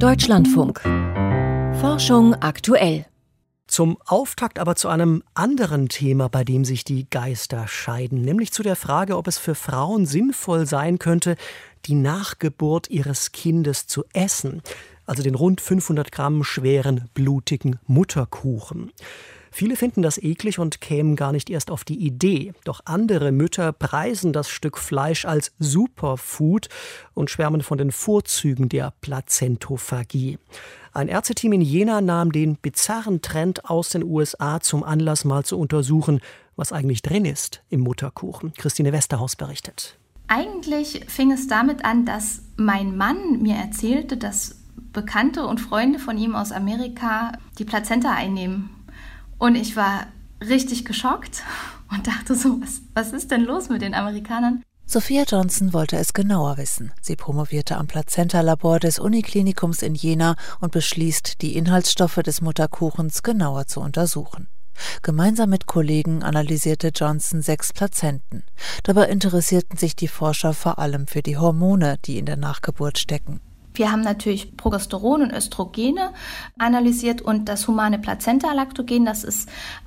Deutschlandfunk. Forschung aktuell. Zum Auftakt aber zu einem anderen Thema, bei dem sich die Geister scheiden, nämlich zu der Frage, ob es für Frauen sinnvoll sein könnte, die Nachgeburt ihres Kindes zu essen, also den rund 500 Gramm schweren, blutigen Mutterkuchen. Viele finden das eklig und kämen gar nicht erst auf die Idee. Doch andere Mütter preisen das Stück Fleisch als Superfood und schwärmen von den Vorzügen der Plazentophagie. Ein Ärzteteam in Jena nahm den bizarren Trend aus den USA zum Anlass, mal zu untersuchen, was eigentlich drin ist im Mutterkuchen. Christine Westerhaus berichtet. Eigentlich fing es damit an, dass mein Mann mir erzählte, dass Bekannte und Freunde von ihm aus Amerika die Plazenta einnehmen. Und ich war richtig geschockt und dachte so, was ist denn los mit den Amerikanern? Sophia Johnson wollte es genauer wissen. Sie promovierte am Plazenta-Labor des Uniklinikums in Jena und beschließt, die Inhaltsstoffe des Mutterkuchens genauer zu untersuchen. Gemeinsam mit Kollegen analysierte Johnson 6 Plazenten. Dabei interessierten sich die Forscher vor allem für die Hormone, die in der Nachgeburt stecken. Wir haben natürlich Progesteron und Östrogene analysiert und das humane Plazenta-Lactogen, das ist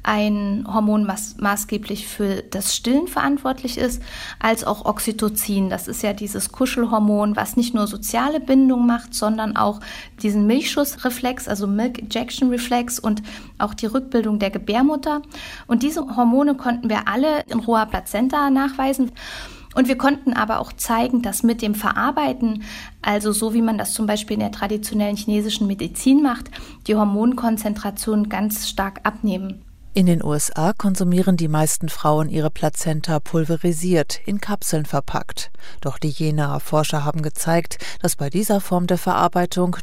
ein Hormon, was maßgeblich für das Stillen verantwortlich ist, als auch Oxytocin. Das ist ja dieses Kuschelhormon, was nicht nur soziale Bindung macht, sondern auch diesen Milchschussreflex, also Milk Ejection Reflex und auch die Rückbildung der Gebärmutter. Und diese Hormone konnten wir alle in roher Plazenta nachweisen. Und wir konnten aber auch zeigen, dass mit dem Verarbeiten, also so wie man das zum Beispiel in der traditionellen chinesischen Medizin macht, die Hormonkonzentrationen ganz stark abnehmen. In den USA konsumieren die meisten Frauen ihre Plazenta pulverisiert, in Kapseln verpackt. Doch die Jenaer Forscher haben gezeigt, dass bei dieser Form der Verarbeitung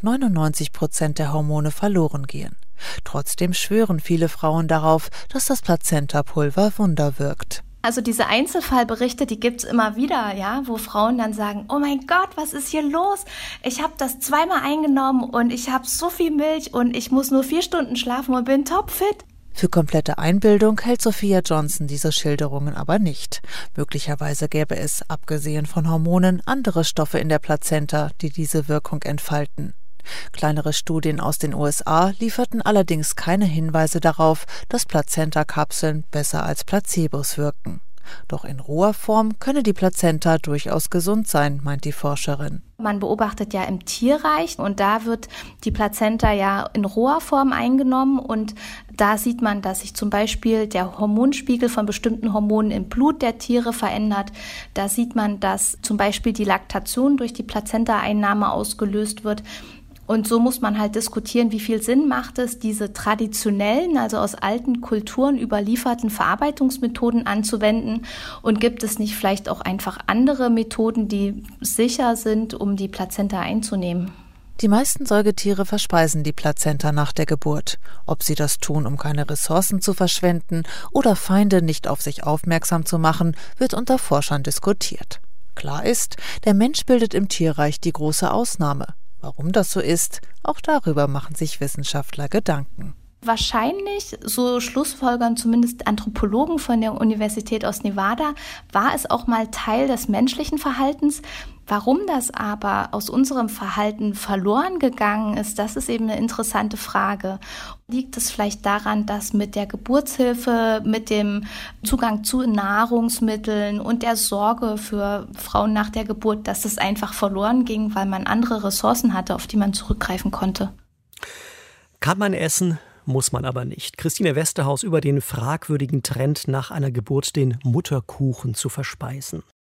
99% der Hormone verloren gehen. Trotzdem schwören viele Frauen darauf, dass das Plazentapulver Wunder wirkt. Also diese Einzelfallberichte, die gibt's immer wieder, ja, wo Frauen dann sagen, oh mein Gott, was ist hier los? Ich habe das 2-mal eingenommen und ich habe so viel Milch und ich muss nur 4 Stunden schlafen und bin topfit. Für komplette Einbildung hält Sophia Johnson diese Schilderungen aber nicht. Möglicherweise gäbe es, abgesehen von Hormonen, andere Stoffe in der Plazenta, die diese Wirkung entfalten. Kleinere Studien aus den USA lieferten allerdings keine Hinweise darauf, dass Plazenta-Kapseln besser als Placebos wirken. Doch in roher Form könne die Plazenta durchaus gesund sein, meint die Forscherin. Man beobachtet ja im Tierreich und da wird die Plazenta ja in roher Form eingenommen und da sieht man, dass sich zum Beispiel der Hormonspiegel von bestimmten Hormonen im Blut der Tiere verändert. Da sieht man, dass zum Beispiel die Laktation durch die Plazenta-Einnahme ausgelöst wird. Und so muss man halt diskutieren, wie viel Sinn macht es, diese traditionellen, also aus alten Kulturen überlieferten Verarbeitungsmethoden anzuwenden und gibt es nicht vielleicht auch einfach andere Methoden, die sicher sind, um die Plazenta einzunehmen? Die meisten Säugetiere verspeisen die Plazenta nach der Geburt. Ob sie das tun, um keine Ressourcen zu verschwenden oder Feinde nicht auf sich aufmerksam zu machen, wird unter Forschern diskutiert. Klar ist, der Mensch bildet im Tierreich die große Ausnahme. Warum das so ist, auch darüber machen sich Wissenschaftler Gedanken. Wahrscheinlich, so schlussfolgern zumindest Anthropologen von der Universität aus Nevada, war es auch mal Teil des menschlichen Verhaltens. Warum das aber aus unserem Verhalten verloren gegangen ist, das ist eben eine interessante Frage. Liegt es vielleicht daran, dass mit der Geburtshilfe, mit dem Zugang zu Nahrungsmitteln und der Sorge für Frauen nach der Geburt, dass es einfach verloren ging, weil man andere Ressourcen hatte, auf die man zurückgreifen konnte? Kann man essen, muss man aber nicht. Christine Westerhaus über den fragwürdigen Trend, nach einer Geburt den Mutterkuchen zu verspeisen.